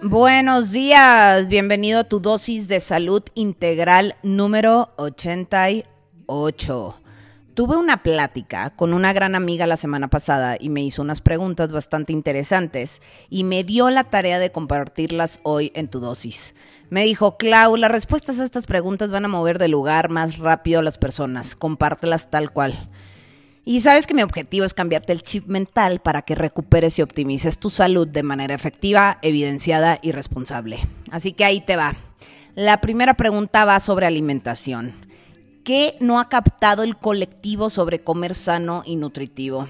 Buenos días, bienvenido a tu dosis de salud integral número 88. Tuve una plática con una gran amiga la semana pasada y me hizo unas preguntas bastante interesantes y me dio la tarea de compartirlas hoy en tu dosis. Me dijo, Clau, las respuestas a estas preguntas van a mover de lugar más rápido a las personas, compártelas tal cual. Y sabes que mi objetivo es cambiarte el chip mental para que recuperes y optimices tu salud de manera efectiva, evidenciada y responsable. Así que ahí te va. La primera pregunta va sobre alimentación. ¿Qué no ha captado el colectivo sobre comer sano y nutritivo?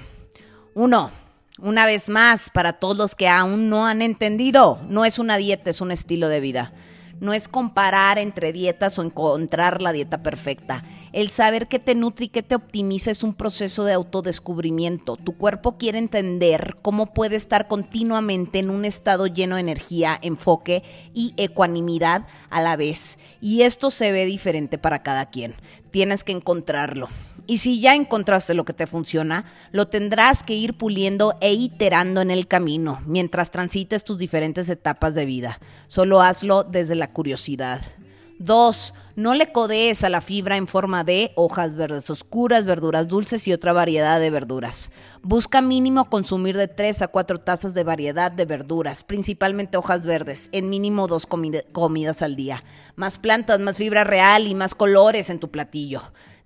1. Una vez más, para todos los que aún no han entendido, no es una dieta, es un estilo de vida. No es comparar entre dietas o encontrar la dieta perfecta. El saber qué te nutre y qué te optimiza es un proceso de autodescubrimiento. Tu cuerpo quiere entender cómo puede estar continuamente en un estado lleno de energía, enfoque y ecuanimidad a la vez. Y esto se ve diferente para cada quien. Tienes que encontrarlo. Y si ya encontraste lo que te funciona, lo tendrás que ir puliendo e iterando en el camino mientras transites tus diferentes etapas de vida. Solo hazlo desde la curiosidad. 2. No le codees a la fibra en forma de hojas verdes oscuras, verduras dulces y otra variedad de verduras. Busca mínimo consumir de 3 a 4 tazas de variedad de verduras, principalmente hojas verdes, en mínimo 2 comidas al día. Más plantas, más fibra real y más colores en tu platillo.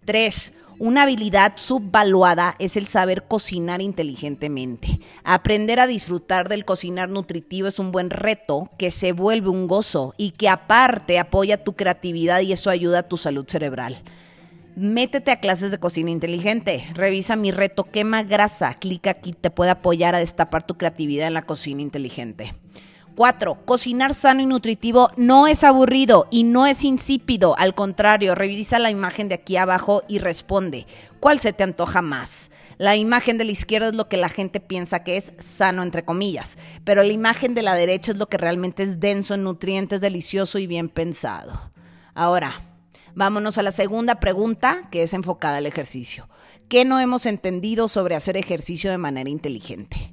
3. Una habilidad subvaluada es el saber cocinar inteligentemente. Aprender a disfrutar del cocinar nutritivo es un buen reto que se vuelve un gozo y que aparte apoya tu creatividad y eso ayuda a tu salud cerebral. Métete a clases de cocina inteligente. Revisa mi reto Quema Grasa. Clic aquí, te puede apoyar a destapar tu creatividad en la cocina inteligente. 4. Cocinar sano y nutritivo no es aburrido y no es insípido. Al contrario, revisa la imagen de aquí abajo y responde. ¿Cuál se te antoja más? La imagen de la izquierda es lo que la gente piensa que es sano, entre comillas. Pero la imagen de la derecha es lo que realmente es denso en nutrientes, delicioso y bien pensado. Ahora, vámonos a la segunda pregunta, que es enfocada al ejercicio. ¿Qué no hemos entendido sobre hacer ejercicio de manera inteligente?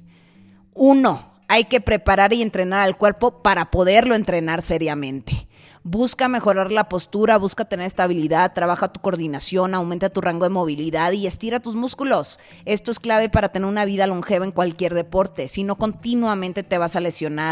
1. Hay que preparar y entrenar al cuerpo para poderlo entrenar seriamente. Busca mejorar la postura, busca tener estabilidad, trabaja tu coordinación, aumenta tu rango de movilidad y estira tus músculos. Esto es clave para tener una vida longeva en cualquier deporte, si no continuamente te vas a lesionar.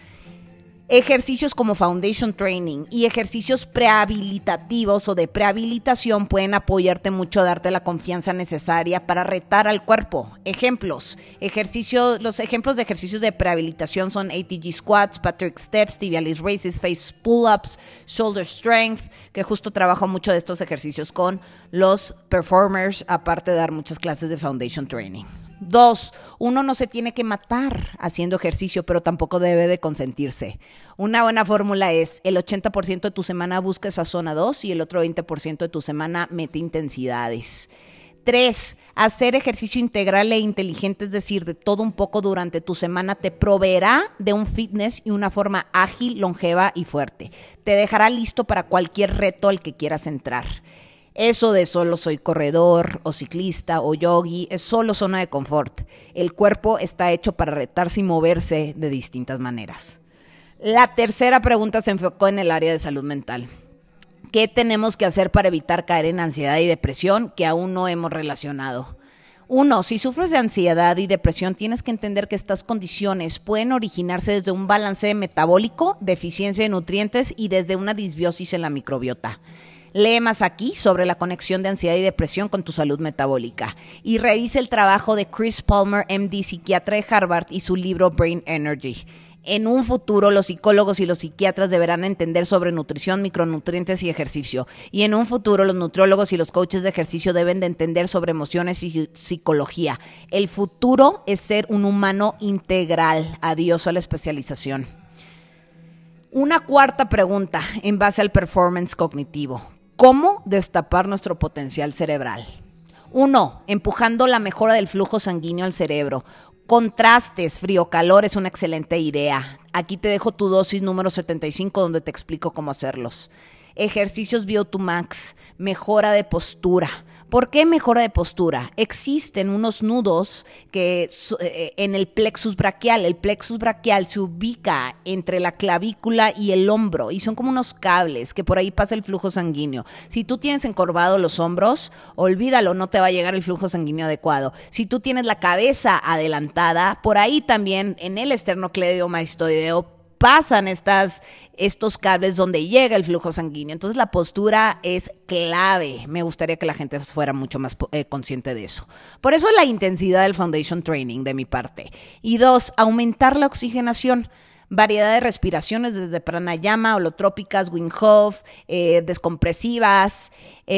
Ejercicios como Foundation Training y ejercicios prehabilitativos o de prehabilitación pueden apoyarte mucho a darte la confianza necesaria para retar al cuerpo. Ejemplos. Los ejemplos de ejercicios de prehabilitación son ATG Squats, Patrick Steps, Tibialis Raises, Face Pull-Ups, Shoulder Strength, que justo trabajo mucho de estos ejercicios con los performers, aparte de dar muchas clases de Foundation Training. 2. Uno no se tiene que matar haciendo ejercicio, pero tampoco debe de consentirse. Una buena fórmula es el 80% de tu semana busca esa zona 2 y el otro 20% de tu semana mete intensidades. 3. Hacer ejercicio integral e inteligente, es decir, de todo un poco durante tu semana, te proveerá de un fitness y una forma ágil, longeva y fuerte. Te dejará listo para cualquier reto al que quieras entrar. Eso de solo soy corredor o ciclista o yogi es solo zona de confort. El cuerpo está hecho para retarse y moverse de distintas maneras. La tercera pregunta se enfocó en el área de salud mental. ¿Qué tenemos que hacer para evitar caer en ansiedad y depresión que aún no hemos relacionado? 1. Si sufres de ansiedad y depresión, tienes que entender que estas condiciones pueden originarse desde un balance metabólico, deficiencia de nutrientes y desde una disbiosis en la microbiota. Lee más aquí sobre la conexión de ansiedad y depresión con tu salud metabólica y revisa el trabajo de Chris Palmer, MD, psiquiatra de Harvard, y su libro Brain Energy. En un futuro, los psicólogos y los psiquiatras deberán entender sobre nutrición, micronutrientes y ejercicio. Y en un futuro, los nutriólogos y los coaches de ejercicio deben de entender sobre emociones y psicología. El futuro es ser un humano integral. Adiós a la especialización. Una cuarta pregunta en base al performance cognitivo. ¿Cómo destapar nuestro potencial cerebral? 1. Empujando la mejora del flujo sanguíneo al cerebro. Contrastes, frío-calor es una excelente idea. Aquí te dejo tu dosis número 75 donde te explico cómo hacerlos. Ejercicios VO2 Max, mejora de postura, ¿Por qué mejora de postura? Existen unos nudos que en el plexus braquial. El plexus braquial se ubica entre la clavícula y el hombro y son como unos cables que por ahí pasa el flujo sanguíneo. Si tú tienes encorvados los hombros, olvídalo, no te va a llegar el flujo sanguíneo adecuado. Si tú tienes la cabeza adelantada, por ahí también en el esternocleidomastoideo pasan estos cables donde llega el flujo sanguíneo. Entonces la postura es clave. Me gustaría que la gente fuera mucho más consciente de eso. Por eso la intensidad del Foundation Training de mi parte. Y 2, aumentar la oxigenación. Variedad de respiraciones desde pranayama, holotrópicas, Wim Hof, descompresivas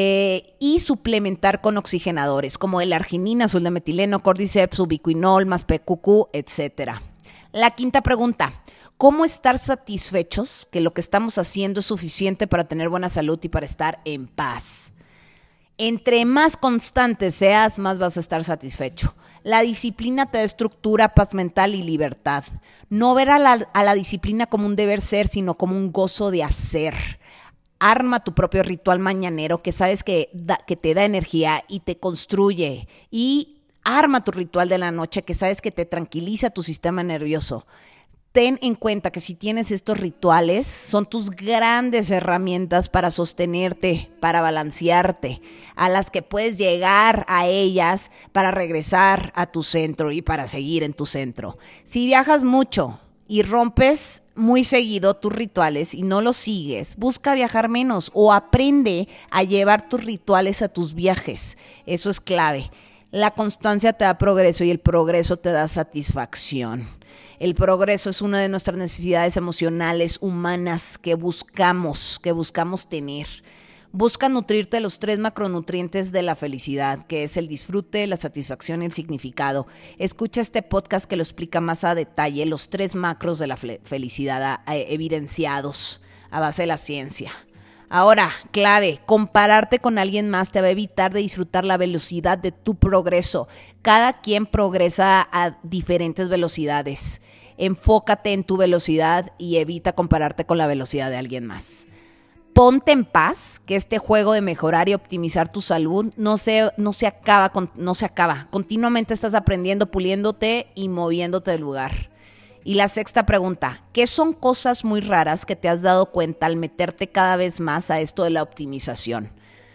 y suplementar con oxigenadores como el arginina, azul de metileno, cordyceps, ubiquinol, más PQQ, etc. La quinta pregunta. ¿Cómo estar satisfechos que lo que estamos haciendo es suficiente para tener buena salud y para estar en paz? Entre más constante seas, más vas a estar satisfecho. La disciplina te da estructura, paz mental y libertad. No ver a la disciplina como un deber ser, sino como un gozo de hacer. Arma tu propio ritual mañanero que sabes que te da energía y te construye. Y arma tu ritual de la noche que sabes que te tranquiliza tu sistema nervioso. Ten en cuenta que si tienes estos rituales, son tus grandes herramientas para sostenerte, para balancearte, a las que puedes llegar a ellas para regresar a tu centro y para seguir en tu centro. Si viajas mucho y rompes muy seguido tus rituales y no los sigues, busca viajar menos o aprende a llevar tus rituales a tus viajes. Eso es clave. La constancia te da progreso y el progreso te da satisfacción. El progreso es una de nuestras necesidades emocionales humanas que buscamos tener. Busca nutrirte de los 3 macronutrientes de la felicidad, que es el disfrute, la satisfacción y el significado. Escucha este podcast que lo explica más a detalle, los 3 macros de la felicidad evidenciados a base de la ciencia. Ahora, clave, compararte con alguien más te va a evitar de disfrutar la velocidad de tu progreso. Cada quien progresa a diferentes velocidades. Enfócate en tu velocidad y evita compararte con la velocidad de alguien más. Ponte en paz, que este juego de mejorar y optimizar tu salud no se acaba. Continuamente estás aprendiendo, puliéndote y moviéndote del lugar. Y la sexta pregunta, ¿qué son cosas muy raras que te has dado cuenta al meterte cada vez más a esto de la optimización?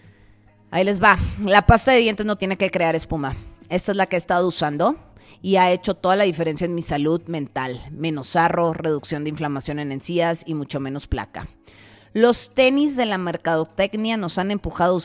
Ahí les va. La pasta de dientes no tiene que crear espuma. Esta es la que he estado usando y ha hecho toda la diferencia en mi salud mental. Menos sarro, reducción de inflamación en encías y mucho menos placa. Los tenis de la mercadotecnia nos han empujado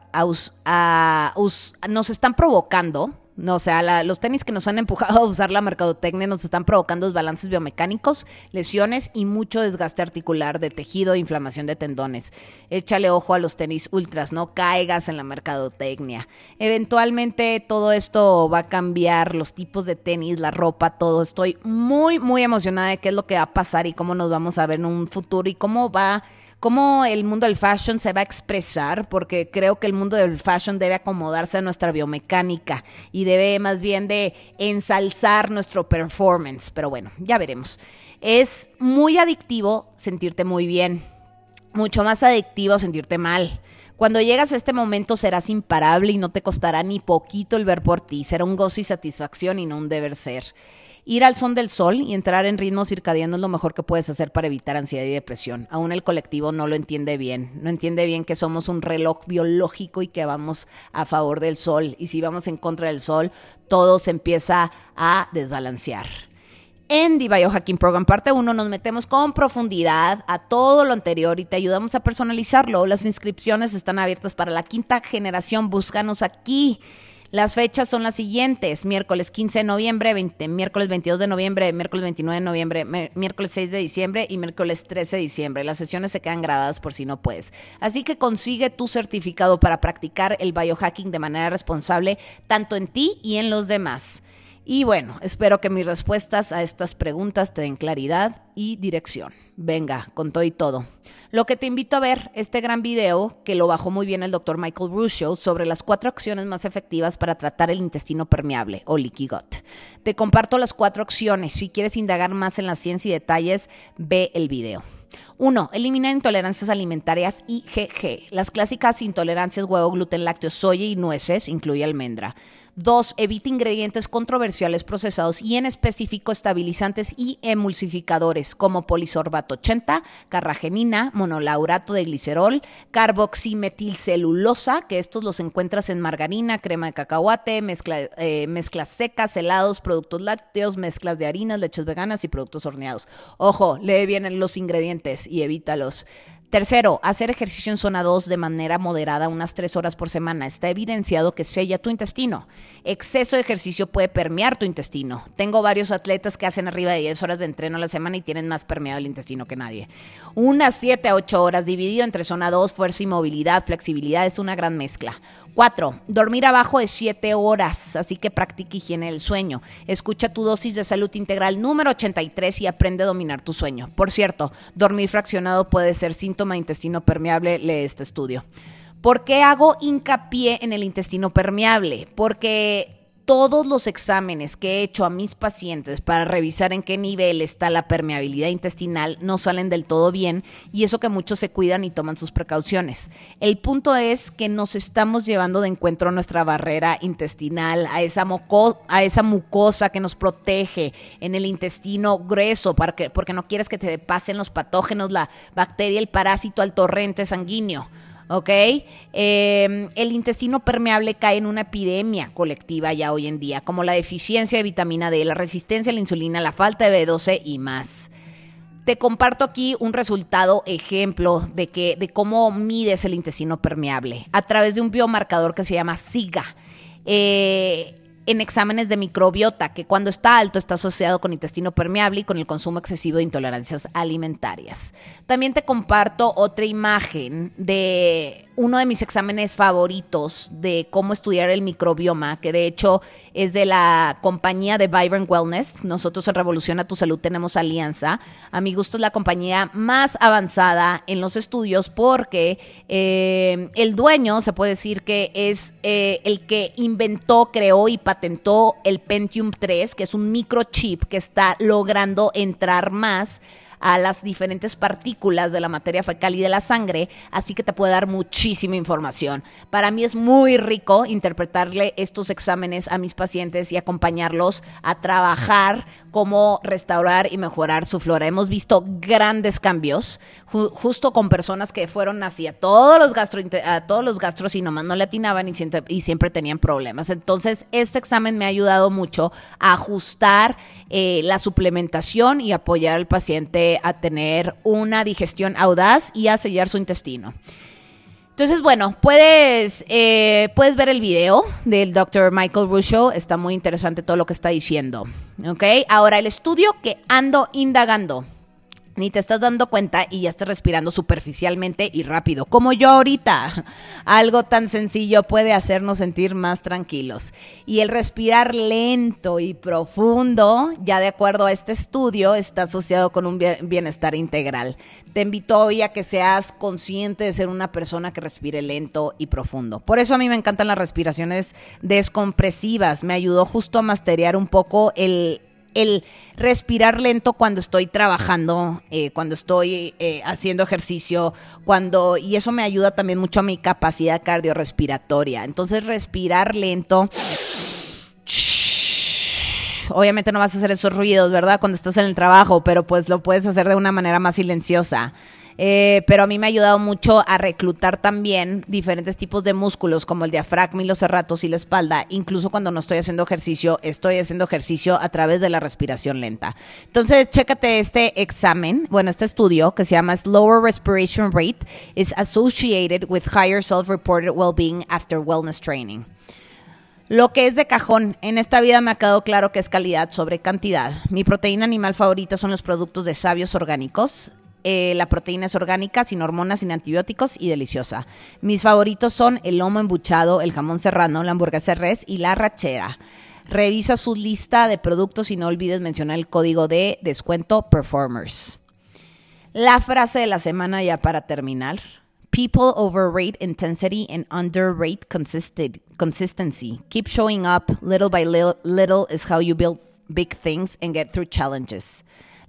nos están provocando. No, o sea, los tenis que nos han empujado a usar la mercadotecnia nos están provocando desbalances biomecánicos, lesiones y mucho desgaste articular de tejido e inflamación de tendones. Échale ojo a los tenis ultras, no caigas en la mercadotecnia. Eventualmente todo esto va a cambiar, los tipos de tenis, la ropa, todo. Estoy muy, muy emocionada de qué es lo que va a pasar y cómo nos vamos a ver en un futuro y cómo el mundo del fashion se va a expresar, porque creo que el mundo del fashion debe acomodarse a nuestra biomecánica y debe más bien de ensalzar nuestro performance, pero bueno, ya veremos. Es muy adictivo sentirte muy bien, mucho más adictivo sentirte mal. Cuando llegas a este momento serás imparable y no te costará ni poquito el ver por ti, será un gozo y satisfacción y no un deber ser. Ir al son del sol y entrar en ritmo circadiano es lo mejor que puedes hacer para evitar ansiedad y depresión. Aún el colectivo no lo entiende bien. No entiende bien que somos un reloj biológico y que vamos a favor del sol. Y si vamos en contra del sol, todo se empieza a desbalancear. En The Biohacking Program parte 1 nos metemos con profundidad a todo lo anterior y te ayudamos a personalizarlo. Las inscripciones están abiertas para la 5ª generación. Búscanos aquí. Las fechas son las siguientes: miércoles 15 de noviembre, miércoles 22 de noviembre, miércoles 29 de noviembre, miércoles 6 de diciembre y miércoles 13 de diciembre. Las sesiones se quedan grabadas por si no puedes. Así que consigue tu certificado para practicar el biohacking de manera responsable, tanto en ti y en los demás. Y bueno, espero que mis respuestas a estas preguntas te den claridad y dirección. Venga, con todo y todo. Lo que te invito a ver, este gran video, que lo bajó muy bien el Dr. Michael Ruscio, sobre las 4 acciones más efectivas para tratar el intestino permeable o leaky gut. Te comparto las 4 acciones. Si quieres indagar más en la ciencia y detalles, ve el video. 1. Eliminar intolerancias alimentarias IgG. Las clásicas intolerancias huevo, gluten, lácteos, soya y nueces, incluye almendra. 2. Evita ingredientes controversiales procesados y en específico estabilizantes y emulsificadores como polisorbato 80, carragenina, monolaurato de glicerol, carboximetilcelulosa, que estos los encuentras en margarina, crema de cacahuate, mezclas secas, helados, productos lácteos, mezclas de harinas, leches veganas y productos horneados. Ojo, lee bien los ingredientes y evítalos. 3. Hacer ejercicio en zona 2 de manera moderada unas 3 horas por semana. Está evidenciado que sella tu intestino. Exceso de ejercicio puede permear tu intestino. Tengo varios atletas que hacen arriba de 10 horas de entreno a la semana y tienen más permeado el intestino que nadie. Unas 7 a 8 horas dividido entre zona 2, fuerza y movilidad, flexibilidad, es una gran mezcla. 4. Dormir abajo de 7 horas, así que practica higiene del sueño. Escucha tu dosis de salud integral número 83 y aprende a dominar tu sueño. Por cierto, dormir fraccionado puede ser síntoma de intestino permeable, lee este estudio. ¿Por qué hago hincapié en el intestino permeable? Porque todos los exámenes que he hecho a mis pacientes para revisar en qué nivel está la permeabilidad intestinal no salen del todo bien, y eso que muchos se cuidan y toman sus precauciones. El punto es que nos estamos llevando de encuentro a nuestra barrera intestinal, a esa mucosa que nos protege en el intestino grueso, porque no quieres que te pasen los patógenos, la bacteria, el parásito al torrente sanguíneo. ¿Ok? El intestino permeable cae en una epidemia colectiva ya hoy en día, como la deficiencia de vitamina D, la resistencia a la insulina, la falta de B12 y más. Te comparto aquí un resultado ejemplo de cómo mides el intestino permeable a través de un biomarcador que se llama SIGA. En exámenes de microbiota, que cuando está alto está asociado con intestino permeable y con el consumo excesivo de intolerancias alimentarias. También te comparto otra imagen de uno de mis exámenes favoritos de cómo estudiar el microbioma, que de hecho es de la compañía de Vibrant Wellness. Nosotros en Revoluciona tu Salud tenemos alianza. A mi gusto es la compañía más avanzada en los estudios porque el dueño se puede decir que es el que inventó, creó y patentó el Pentium 3, que es un microchip que está logrando entrar más a las diferentes partículas de la materia fecal y de la sangre, así que te puede dar muchísima información. Para mí es muy rico interpretarle estos exámenes a mis pacientes y acompañarlos a trabajar cómo restaurar y mejorar su flora. Hemos visto grandes cambios justo con personas que fueron así a todos los gastros y nomás no le atinaban y siempre tenían problemas. Entonces, este examen me ha ayudado mucho a ajustar la suplementación y apoyar al paciente a tener una digestión audaz y a sellar su intestino. Entonces, bueno, puedes ver el video del Dr. Michael Ruscio. Está muy interesante todo lo que está diciendo. ¿Ok? Ahora, el estudio que ando indagando. Ni te estás dando cuenta y ya estás respirando superficialmente y rápido, como yo ahorita. Algo tan sencillo puede hacernos sentir más tranquilos. Y el respirar lento y profundo, ya de acuerdo a este estudio, está asociado con un bienestar integral. Te invito hoy a que seas consciente de ser una persona que respire lento y profundo. Por eso a mí me encantan las respiraciones descompresivas. Me ayudó justo a masterear un poco el respirar lento cuando estoy trabajando, cuando estoy haciendo ejercicio, y eso me ayuda también mucho a mi capacidad cardiorrespiratoria. Entonces, respirar lento. Obviamente no vas a hacer esos ruidos, ¿verdad? Cuando estás en el trabajo, pero pues lo puedes hacer de una manera más silenciosa. Pero a mí me ha ayudado mucho a reclutar también diferentes tipos de músculos como el diafragma y los serratos y la espalda. Incluso cuando no estoy haciendo ejercicio a través de la respiración lenta. Entonces, chécate este estudio que se llama Slower Respiration Rate is associated with higher self-reported well-being after wellness training. Lo que es de cajón, en esta vida me ha quedado claro que es calidad sobre cantidad. Mi proteína animal favorita son los productos de Sabios Orgánicos. La proteína es orgánica, sin hormonas, sin antibióticos y deliciosa. Mis favoritos son el lomo embuchado, el jamón serrano, la hamburguesa de res y la arrachera. Revisa su lista de productos y no olvides mencionar el código de descuento Performers. La frase de la semana ya para terminar. People overrate intensity and underrate consistency. Keep showing up little by little is how you build big things and get through challenges.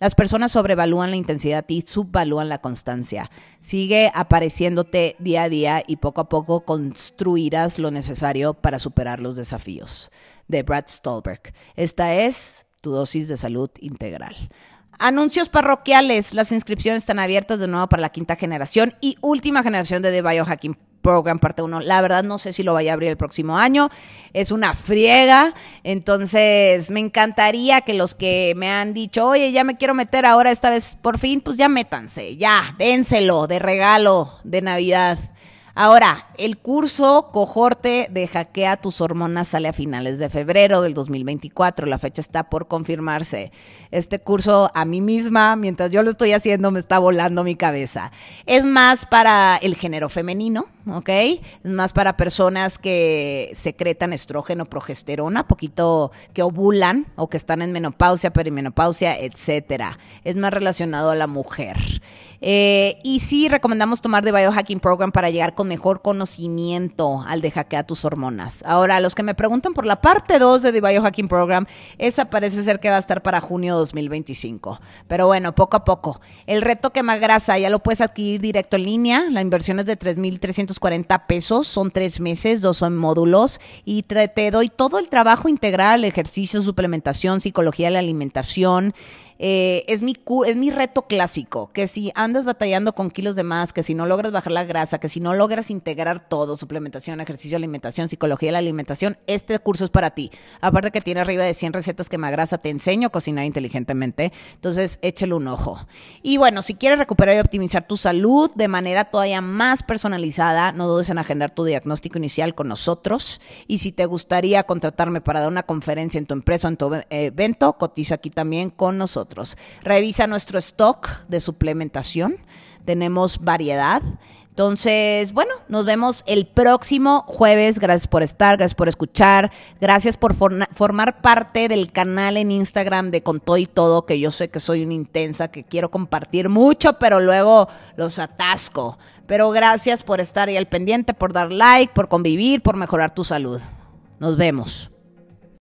Las personas sobrevalúan la intensidad y subvalúan la constancia. Sigue apareciéndote día a día y poco a poco construirás lo necesario para superar los desafíos. De Brad Stulberg. Esta es tu dosis de salud integral. Anuncios parroquiales. Las inscripciones están abiertas de nuevo para la 5ª generación y última generación de The Biohacking Program parte 1. La verdad no sé si lo vaya a abrir el próximo año. Es una friega. Entonces me encantaría que los que me han dicho, oye, ya me quiero meter ahora esta vez por fin, pues ya métanse, ya, dénselo de regalo de Navidad. Ahora, el curso cohorte de Hackea tus hormonas sale a finales de febrero del 2024. La fecha está por confirmarse. Este curso a mí misma, mientras yo lo estoy haciendo, me está volando mi cabeza. Es más para el género femenino, ¿ok? Es más para personas que secretan estrógeno, progesterona, poquito que ovulan o que están en menopausia, perimenopausia, etcétera. Es más relacionado a la mujer. Y sí, recomendamos tomar The Biohacking Program para llegar con mejor conocimiento al de Hackea tus hormonas. Ahora, los que me preguntan por la parte 2 de The Biohacking Program, esa parece ser que va a estar para junio 2025. Pero bueno, poco a poco. El reto Quema Grasa ya lo puedes adquirir directo en línea. La inversión es de $3,340. Son 3 meses, 2 son módulos. Y te doy todo el trabajo integral, ejercicio, suplementación, psicología de la alimentación. Es mi reto clásico, que si andas batallando con kilos de más, que si no logras bajar la grasa, que si no logras integrar todo, suplementación, ejercicio, alimentación, psicología de la alimentación, este curso es para ti. Aparte que tiene arriba de 100 recetas Quema Grasa, te enseño a cocinar inteligentemente, entonces échale un ojo. Y bueno, si quieres recuperar y optimizar tu salud de manera todavía más personalizada, no dudes en agendar tu diagnóstico inicial con nosotros. Y si te gustaría contratarme para dar una conferencia en tu empresa o en tu evento, cotiza aquí también con nosotros. Revisa nuestro stock de suplementación. Tenemos variedad. Entonces, bueno, nos vemos el próximo jueves. Gracias por estar, gracias por escuchar. Gracias por formar parte del canal en Instagram de Con Todo y Todo, que yo sé que soy una intensa, que quiero compartir mucho, pero luego los atasco. Pero gracias por estar ahí al pendiente, por dar like, por convivir, por mejorar tu salud. Nos vemos.